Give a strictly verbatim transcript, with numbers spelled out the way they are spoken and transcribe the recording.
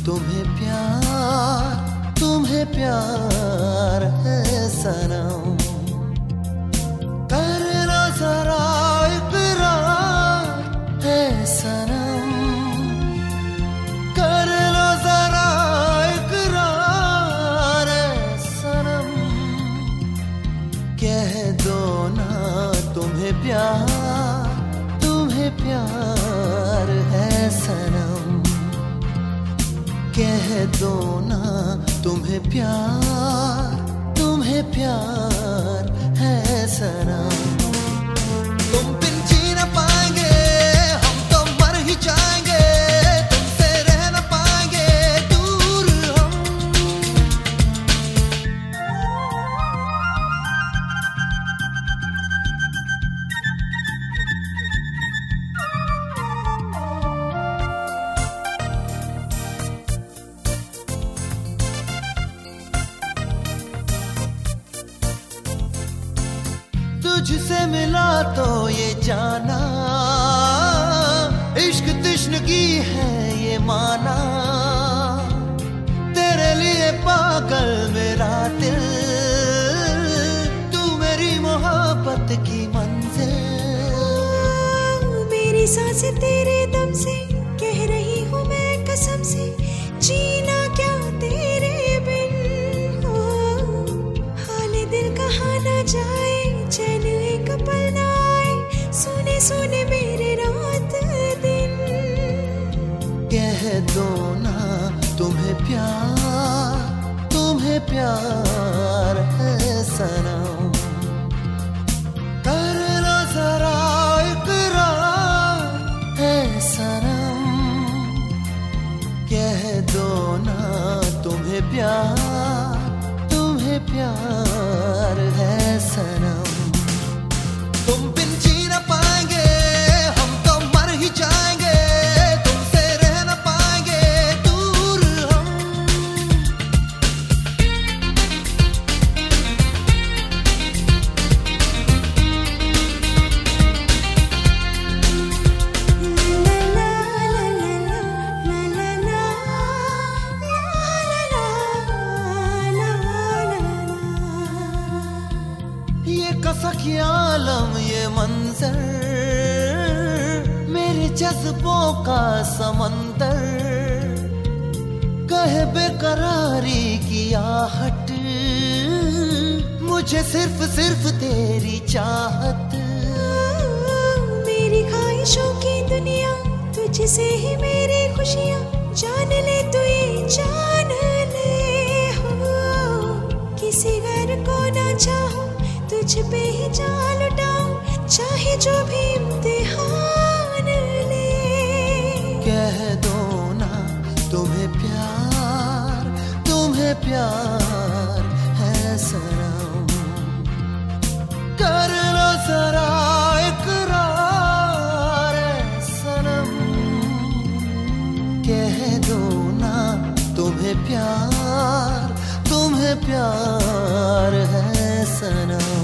तुम्हें प्यार, तुम्हें प्यार है सनम। करना जरा इकरार है सनम, करना जरा इकरार है सनम। कह दो ना तुम्हें प्यार, तुम्हें प्यार है सनम। कह दो ना तुम्हें प्यार, तुम्हें प्यार है सनम। तुम बिन जी न पाएंगे, हम तो मर ही जाएंगे, तुमसे रह न पाएंगे दूर हम। तुझसे मिला तो ये जाना, इश्क तश्नगी है ये माना। तेरे लिए पागल मेरा दिल, तू मेरी मोहब्बत की मंजिल। मेरी सांसें तेरे दम से, कह रही हूँ मैं कसम से, जीना क्या तेरे बिन हो। हाले दिल कहाँ ना जाए, चैन एक पल ना आए, सुने सुने मेरे रात दिन। कह दो ना तुम्हें प्यार, तुम्हें प्यार है सनम। करना जरा इकरार है सनम। कह दो ना तुम्हें प्यार, तुम्हें प्यार है सनम। तुम बिन जी न पाएंगे, हम तो मर ही जाएंगे, तुमसे रह न पाएंगे दूर हम। ये कसक ये आलम ये मंजर, मेरे जज्बों का समंदर। कहे बेकरारी की आहट, मुझे सिर्फ सिर्फ तेरी चाहत। मेरी ख्वाहिशों की दुनिया, तुझसे ही मेरी खुशियाँ। जान ले तू ये जान ले हो, किसी घर को ना चाहो, तुझ पे ही जान लुटाऊं, चाहे जो भी इम्तिहान ले। कह दो ना तुम्हें प्यार, तुम्हें प्यार है सनम। करना जरा इकरार है सनम। कह दो ना तुम्हें प्यार, तुम्हें प्यार है सनम।